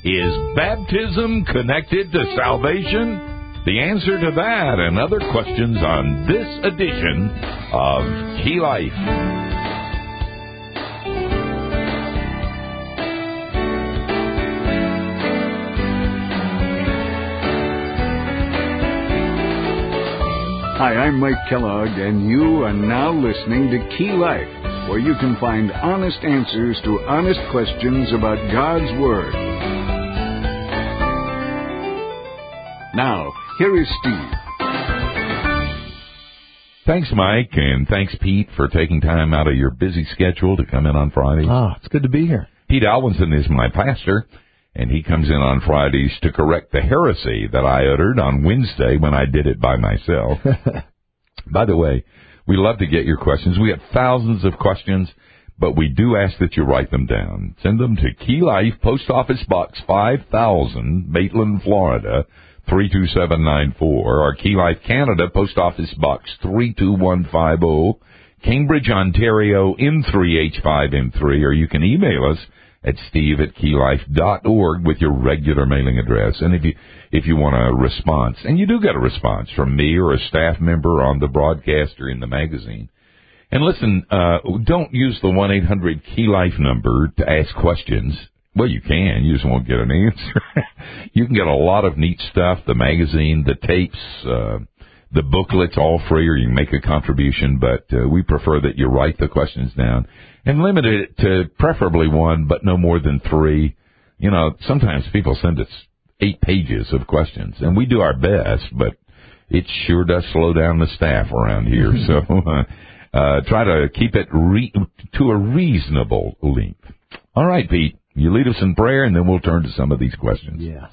Is baptism connected to salvation? The answer to that and other questions on this edition of Key Life. Hi, I'm Mike Kellogg, and you are now listening to Key Life, where you can find honest answers to honest questions about God's Word. Now, here is Steve. Thanks, Mike, and thanks, Pete, for taking time out of your busy schedule to come in on Fridays. It's good to be here. Pete Alwinson is my pastor, and he comes in on Fridays to correct the heresy that I uttered on Wednesday when I did it by myself. By the way, we love to get your questions. We have thousands of questions, but we do ask that you write them down. Send them to Key Life, Post Office Box 5000, Maitland, Florida, 32794, or Key Life Canada, Post Office Box 32150, Cambridge, Ontario, M3H5M3, or you can email us at steve@keylife.org with your regular mailing address. And if you want a response, and you do get a response from me or a staff member on the broadcast or in the magazine. And listen, don't use the 1-800-KEY-LIFE number to ask questions. Well, you can. You just won't get an answer. You can get a lot of neat stuff, the magazine, the tapes, the booklets, all free, or you can make a contribution, but we prefer that you write the questions down and limit it to preferably one, but no more than 3. You know, sometimes people send us 8 pages of questions, and we do our best, but it sure does slow down the staff around here. So try to keep it to a reasonable length. All right, Pete, you lead us in prayer, and then we'll turn to some of these questions. Yes.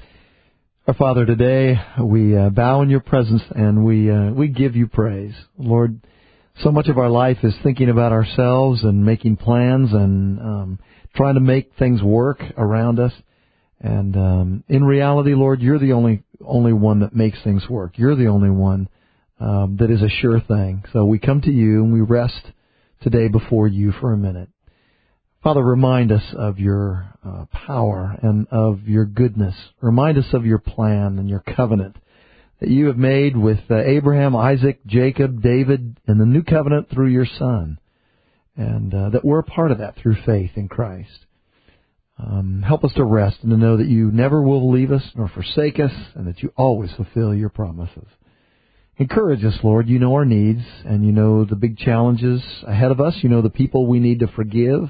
Our Father, today we bow in your presence, and we give you praise. Lord, so much of our life is thinking about ourselves and making plans and trying to make things work around us. And in reality, Lord, you're the only one that makes things work. You're the only one that is a sure thing. So we come to you and we rest today before you for a minute. Father, remind us of your power and of your goodness. Remind us of your plan and your covenant that you have made with Abraham, Isaac, Jacob, David, and the new covenant through your Son, and that we're a part of that through faith in Christ. Help us to rest and to know that you never will leave us nor forsake us, and that you always fulfill your promises. Encourage us, Lord. You know our needs, and you know the big challenges ahead of us. You know the people we need to forgive,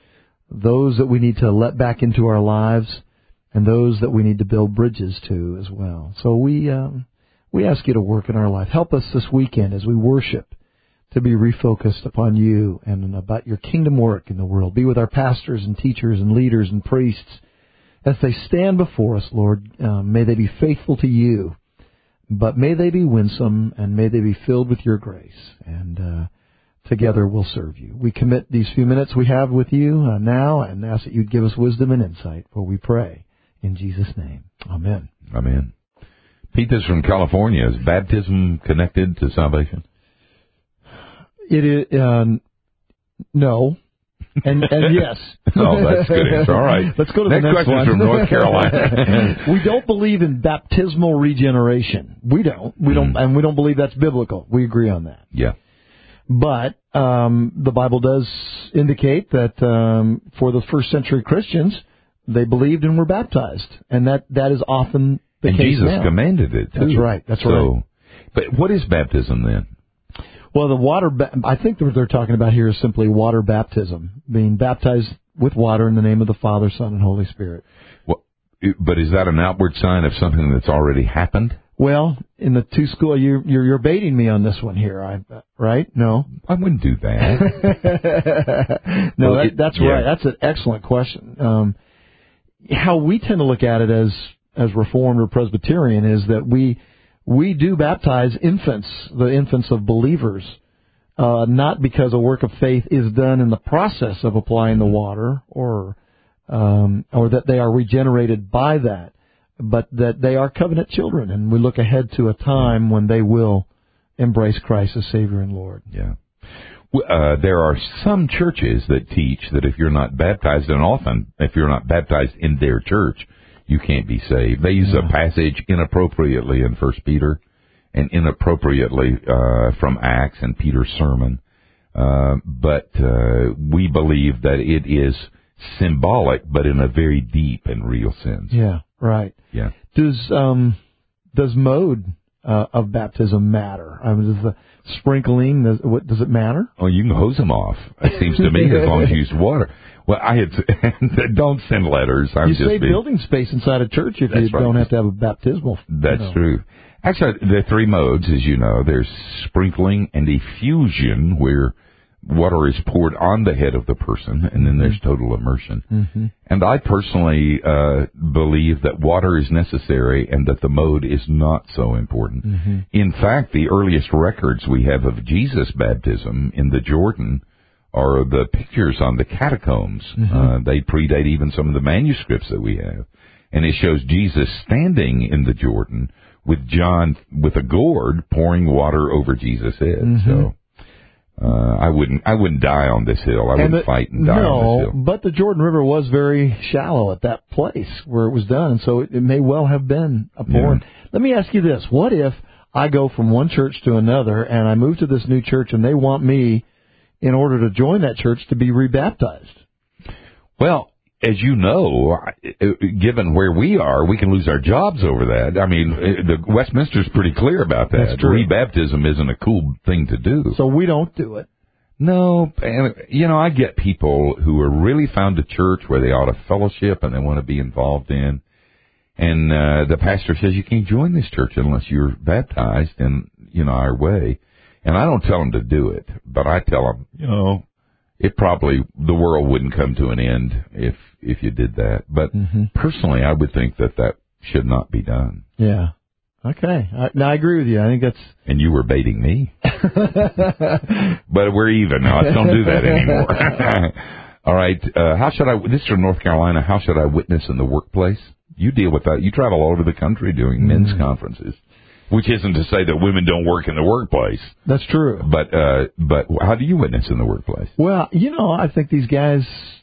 those that we need to let back into our lives, and those that we need to build bridges to as well. So we ask you to work in our life. Help us this weekend as we worship to be refocused upon you and about your kingdom work in the world. Be with our pastors and teachers and leaders and priests as they stand before us, Lord. May they be faithful to you, but may they be winsome, and may they be filled with your grace. And together we'll serve you. We commit these few minutes we have with you now and ask that you'd give us wisdom and insight, for we pray in Jesus' name. Amen. Amen. Pete is from California. Is baptism connected to salvation? It is no, and yes. Oh, that's good answer. All right, let's go to next the next question one. from North Carolina. We don't believe in baptismal regeneration. We don't, and we don't believe that's biblical. We agree on that. Yeah. But the Bible does indicate that for the first century Christians, they believed and were baptized, and that is often the case Jesus now. commanded it. That's right. That's right. But what is baptism then? Well, I think what they're talking about here is simply water baptism, being baptized with water in the name of the Father, Son, and Holy Spirit. Well, but is that an outward sign of something that's already happened? Well, in the two school, you're baiting me on this one here, right? No, I wouldn't do that. No, that's right. That's an excellent question. How we tend to look at it as Reformed or Presbyterian is that we do baptize infants, the infants of believers, not because a work of faith is done in the process of applying the water, or that they are regenerated by that, but that they are covenant children, and we look ahead to a time when they will embrace Christ as Savior and Lord. Yeah. There are some churches that teach that if you're not baptized, and often if you're not baptized in their church, you can't be saved. They use a passage inappropriately in 1 Peter and inappropriately from Acts and Peter's sermon. But we believe that it is symbolic, but in a very deep and real sense. Yeah, right. Yeah. Does mode of baptism matter? I mean, does the sprinkling, does it matter? Oh, you can hose them off. It seems to me, as long as you use water. Well, don't send letters. You save building space inside a church if you don't have to have a baptismal. That's true. Actually, there are three modes, as you know. There's sprinkling and effusion, where water is poured on the head of the person, and then there's total immersion. Mm-hmm. And I personally believe that water is necessary and that the mode is not so important. Mm-hmm. In fact, the earliest records we have of Jesus' baptism in the Jordan are the pictures on the catacombs. Mm-hmm. They predate even some of the manuscripts that we have. And it shows Jesus standing in the Jordan with John with a gourd pouring water over Jesus' head. Mm-hmm. So I wouldn't die on this hill. I wouldn't fight and die on this hill. But the Jordan River was very shallow at that place where it was done, so it may well have been a pouring. Yeah. Let me ask you this. What if I go from one church to another and I move to this new church and they want me, in order to join that church, to be rebaptized? Well, as you know, given where we are, we can lose our jobs over that. I mean, the Westminster's pretty clear about that. That's true. Rebaptism isn't a cool thing to do. So we don't do it. No, and I get people who are really found a church where they ought to fellowship and they want to be involved in, and the pastor says you can't join this church unless you're baptized in our way, and I don't tell them to do it, but I tell them the world wouldn't come to an end if you did that. But personally, I would think that should not be done. Yeah. Okay. I agree with you. I think that's... And you were baiting me. But we're even now. Don't do that anymore. All right. This is from North Carolina. How should I witness in the workplace? You deal with that. You travel all over the country doing men's conferences. Which isn't to say that women don't work in the workplace. That's true. But how do you witness in the workplace? Well, I think these guys,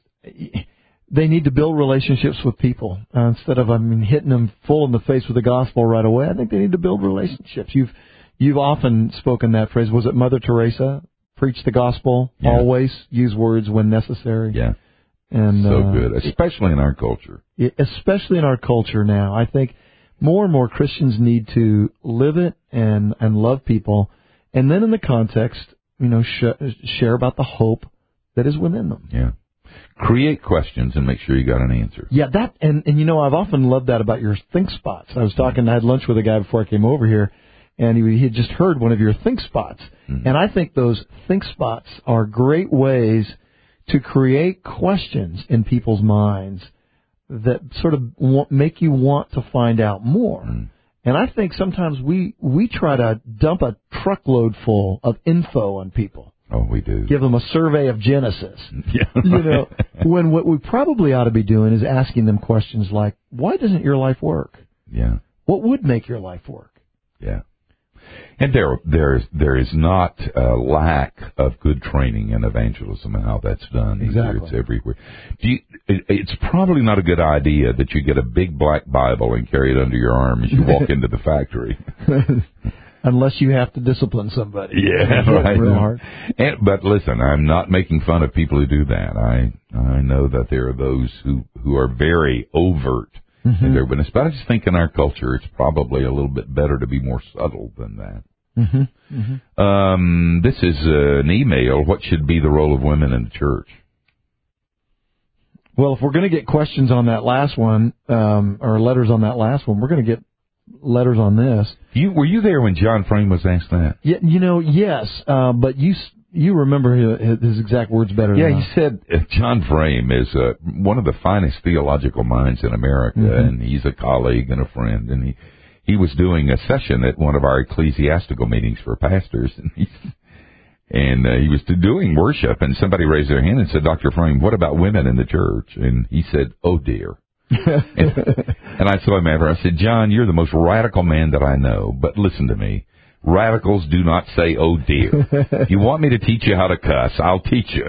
they need to build relationships with people instead of hitting them full in the face with the gospel right away. I think they need to build relationships. You've often spoken that phrase. Was it Mother Teresa? Preach the gospel. Yeah. Always use words when necessary. Yeah. And so good, especially in our culture. Especially in our culture now, I think. More and more Christians need to live it and love people, and then in the context, share about the hope that is within them. Yeah. Create questions and make sure you got an answer. Yeah, that and I've often loved that about your think spots. I had lunch with a guy before I came over here, and he had just heard one of your think spots, and I think those think spots are great ways to create questions in people's minds that sort of make you want to find out more. And I think sometimes we try to dump a truckload full of info on people. Oh, we do. Give them a survey of Genesis. Yeah. When what we probably ought to be doing is asking them questions like, why doesn't your life work? Yeah. What would make your life work? Yeah. And there is not a lack of good training in evangelism and how that's done. Exactly. It's everywhere. It's probably not a good idea that you get a big black Bible and carry it under your arm as you walk into the factory. Unless you have to discipline somebody. Yeah, right. Real hard. But listen, I'm not making fun of people who do that. I know that there are those who are very overt. But I just think in our culture, it's probably a little bit better to be more subtle than that. This is an email. What should be the role of women in the church? Well, if we're going to get questions on that last one, or letters on that last one, we're going to get letters on this. Were you there when John Frame was asked that? Yeah, yes, but you remember his exact words better than I. He said John Frame is one of the finest theological minds in America, and he's a colleague and a friend, and he was doing a session at one of our ecclesiastical meetings for pastors, and he was doing worship, and somebody raised their hand and said, Dr. Frame, what about women in the church? And he said, oh dear. and I saw him after. I said, John, you're the most radical man that I know, but listen to me. radicals do not say, "Oh dear." If you want me to teach you how to cuss, I'll teach you.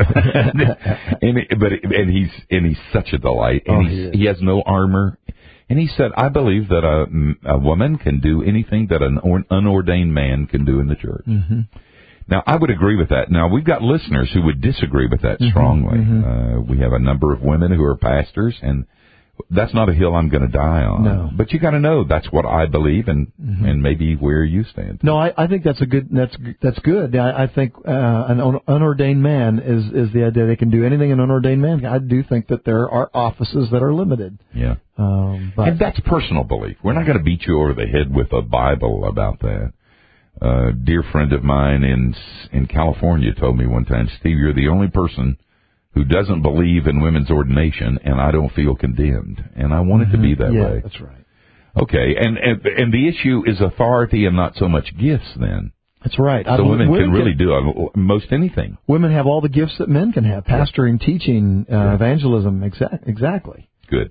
and he's such a delight. And he has no armor. And he said, "I believe that a woman can do anything that an unordained man can do in the church." Mm-hmm. Now, I would agree with that. Now, we've got listeners who would disagree with that strongly. Mm-hmm. We have a number of women who are pastors, and that's not a hill I'm going to die on. No. But you got to know that's what I believe, and maybe where you stand. No, I think that's that's good. I think an unordained man is the idea they can do anything an unordained man can. I do think that there are offices that are limited. Yeah. But and that's personal belief. We're not going to beat you over the head with a Bible about that. A dear friend of mine in California told me one time, "Steve, you're the only person who doesn't believe in women's ordination, and I don't feel condemned." And I want it to be that way. That's right. Okay, and the issue is authority and not so much gifts then. That's right. So women can really do most anything. Women have all the gifts that men can have: pastoring, teaching, evangelism. Exactly. Good.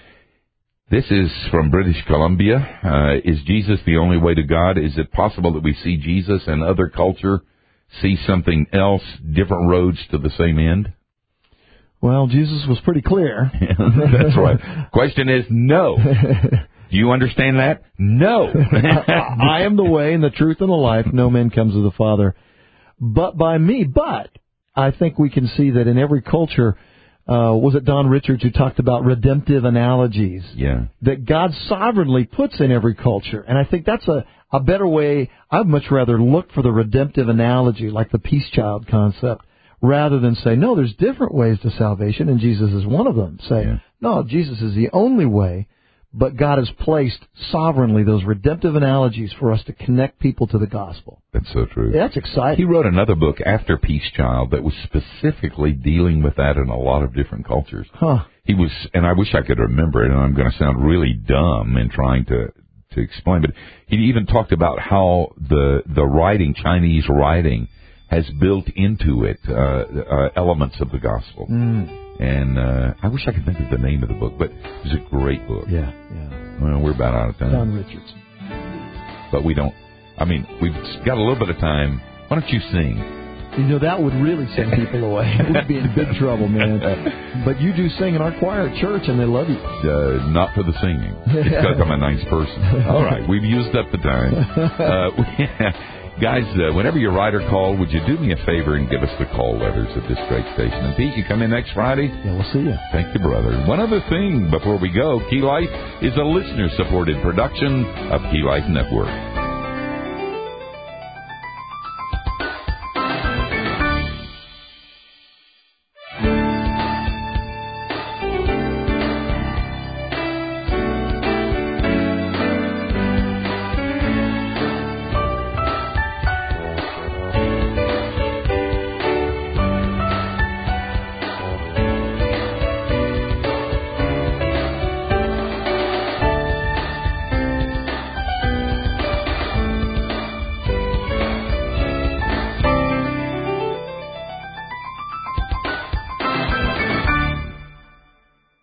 This is from British Columbia. Is Jesus the only way to God? Is it possible that we see Jesus and other culture see something else, different roads to the same end? Well, Jesus was pretty clear. That's right. Question is no. Do you understand that? No. I am the way and the truth and the life. No man comes to the Father but by me. But I think we can see that in every culture, was it Don Richards who talked about redemptive analogies? Yeah. That God sovereignly puts in every culture. And I think that's a better way. I'd much rather look for the redemptive analogy, like the peace child concept, rather than say, no, there's different ways to salvation, and Jesus is one of them. Say, no, Jesus is the only way, but God has placed sovereignly those redemptive analogies for us to connect people to the gospel. That's so true. Yeah, that's exciting. He wrote another book after Peace Child that was specifically dealing with that in a lot of different cultures. Huh. He was, and I wish I could remember it, and I'm going to sound really dumb in trying to explain, but he even talked about how the writing, Chinese writing, has built into it elements of the gospel. And I wish I could think of the name of the book, but it was a great book. Yeah. Well, we're about out of time. Don Richards. But we don't, we've got a little bit of time. Why don't you sing? You know, that would really send people away. We'd be in big trouble, man. But you do sing in our choir at church, and they love you. Not for the singing. It's because I'm a nice person. All right, we've used up the time. Guys, whenever you write or call, would you do me a favor and give us the call letters of this great station? And Pete, you come in next Friday? Yeah, we'll see you. Thank you, brother. One other thing before we go, Key Life is a listener-supported production of Key Life Network.